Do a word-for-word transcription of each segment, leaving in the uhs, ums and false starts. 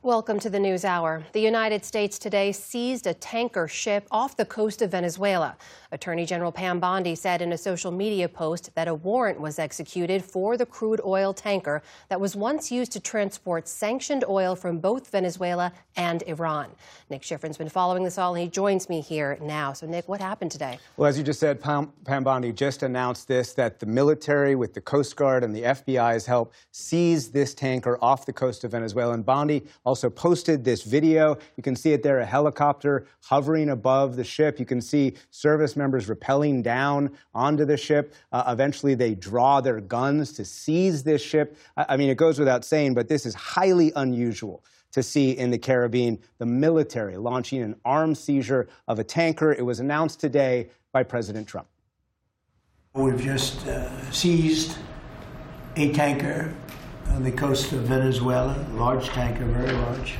Welcome to the News Hour. The United States today seized a tanker ship off the coast of Venezuela. Attorney General Pam Bondi said in a social media post that a warrant was executed for the crude oil tanker that was once used to transport sanctioned oil from both Venezuela and Iran. Nick Schifrin's been following this all, and he joins me here now. So, Nick, what happened today? Well, as you just said, Pam, Pam Bondi just announced this, that the military, with the Coast Guard and the F B I's help, seized this tanker off the coast of Venezuela. And Bondi also posted this video. You can see it there, a helicopter hovering above the ship. You can see service members rappelling down onto the ship. Uh, eventually, they draw their guns to seize this ship. I, I mean, it goes without saying, but this is highly unusual to see in the Caribbean, the military launching an armed seizure of a tanker. It was announced today by President Trump. We've just uh, seized a tanker on the coast of Venezuela, large tanker, very large.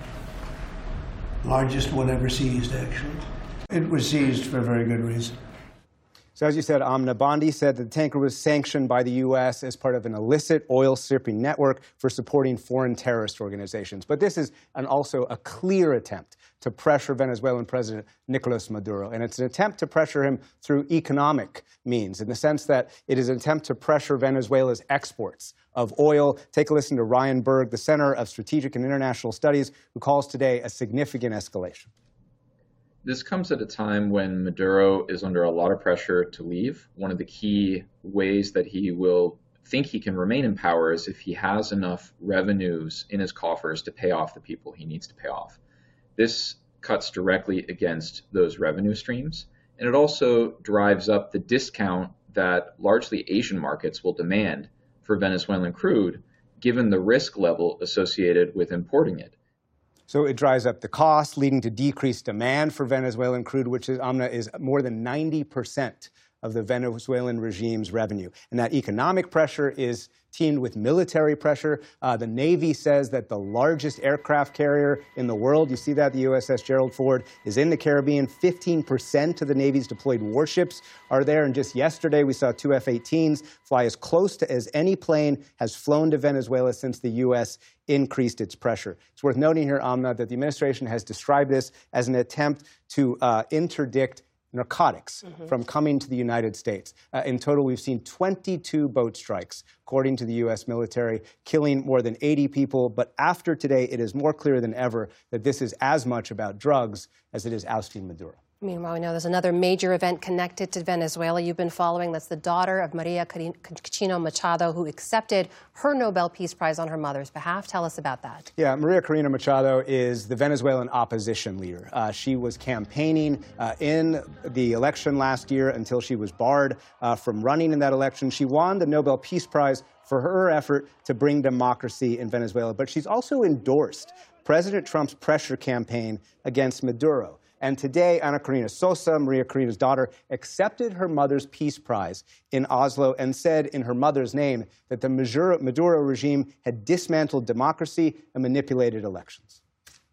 Largest one ever seized, actually. It was seized for a very good reason. So as you said, Amna, Bondi said that the tanker was sanctioned by the U S as part of an illicit oil shipping network for supporting foreign terrorist organizations. But this is an, also a clear attempt to pressure Venezuelan President Nicolas Maduro. And it's an attempt to pressure him through economic means, in the sense that it is an attempt to pressure Venezuela's exports of oil. Take a listen to Ryan Berg, the Center of Strategic and International Studies, who calls today a significant escalation. This comes at a time when Maduro is under a lot of pressure to leave. One of the key ways that he will think he can remain in power is if he has enough revenues in his coffers to pay off the people he needs to pay off. This cuts directly against those revenue streams, and it also drives up the discount that largely Asian markets will demand for Venezuelan crude, given the risk level associated with importing it. So it drives up the cost, leading to decreased demand for Venezuelan crude, which is, Amna, is more than ninety percent of the Venezuelan regime's revenue. And that economic pressure is teamed with military pressure. Uh, the Navy says that the largest aircraft carrier in the world, you see that, the U S S Gerald Ford, is in the Caribbean. fifteen percent of the Navy's deployed warships are there. And just yesterday, we saw two F eighteens fly as close to as any plane has flown to Venezuela since the U S increased its pressure. It's worth noting here, Amna, that the administration has described this as an attempt to uh, interdict narcotics mm-hmm. from coming to the United States. Uh, in total, we've seen twenty-two boat strikes, according to the U S military, killing more than eighty people. But after today, it is more clear than ever that this is as much about drugs as it is ousting Maduro. Meanwhile, we know there's another major event connected to Venezuela you've been following. That's the daughter of Maria Corina Machado, who accepted her Nobel Peace Prize on her mother's behalf. Tell us about that. Yeah, Maria Corina Machado is the Venezuelan opposition leader. Uh, she was campaigning uh, in the election last year until she was barred uh, from running in that election. She won the Nobel Peace Prize for her effort to bring democracy in Venezuela. But she's also endorsed President Trump's pressure campaign against Maduro. And today, Ana Karina Sosa, Maria Corina's daughter, accepted her mother's Peace Prize in Oslo and said in her mother's name that the Maduro regime had dismantled democracy and manipulated elections.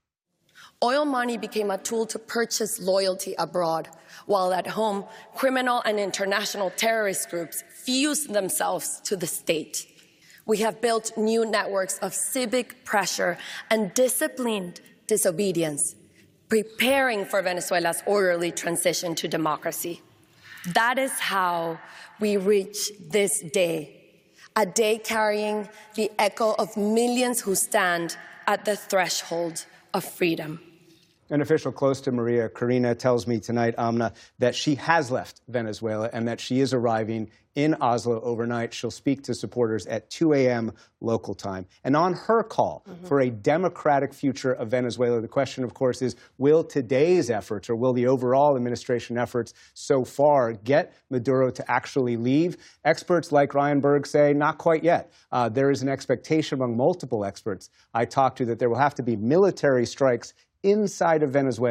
Oil money became a tool to purchase loyalty abroad, while at home, criminal and international terrorist groups fused themselves to the state. We have built new networks of civic pressure and disciplined disobedience, preparing for Venezuela's orderly transition to democracy. That is how we reach this day, a day carrying the echo of millions who stand at the threshold of freedom. An official close to Maria Corina tells me tonight, Amna, that she has left Venezuela and that she is arriving in Oslo overnight. She'll speak to supporters at two a m local time. And on her call mm-hmm. for a democratic future of Venezuela, the question, of course, is will today's efforts, or will the overall administration efforts so far, get Maduro to actually leave? Experts like Ryan Berg say not quite yet. Uh, there is an expectation among multiple experts I talked to that there will have to be military strikes inside of Venezuela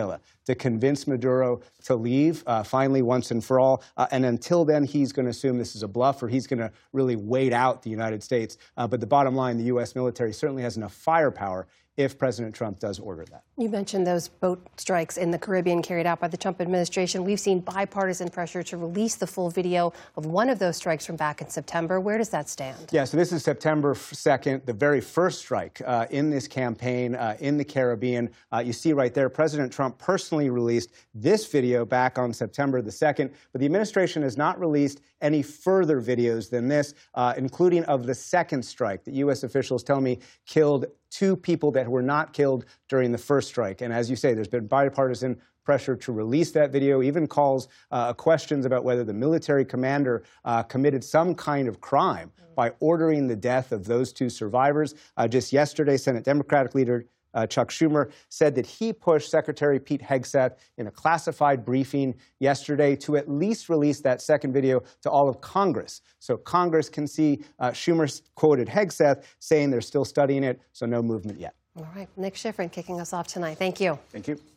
to convince Maduro to leave, uh, finally, once and for all. Uh, and until then, he's going to assume this is a bluff, or he's going to really wait out the United States. Uh, but the bottom line, the U S military certainly has enough firepower if President Trump does order that. You mentioned those boat strikes in the Caribbean carried out by the Trump administration. We've seen bipartisan pressure to release the full video of one of those strikes from back in September. Where does that stand? Yeah, so this is September second, the very first strike uh, in this campaign uh, in the Caribbean. Uh, you see right there, President Trump personally released this video back on September the second, but the administration has not released any further videos than this, uh, including of the second strike that U S officials tell me killed two people that were not killed during the first strike. And as you say, there's been bipartisan pressure to release that video, even calls, uh, questions about whether the military commander uh, committed some kind of crime by ordering the death of those two survivors. Uh, just yesterday, Senate Democratic leader Uh, Chuck Schumer said that he pushed Secretary Pete Hegseth in a classified briefing yesterday to at least release that second video to all of Congress. So Congress can see uh, Schumer quoted Hegseth saying they're still studying it, so no movement yet. All right. Nick Schifrin kicking us off tonight. Thank you. Thank you.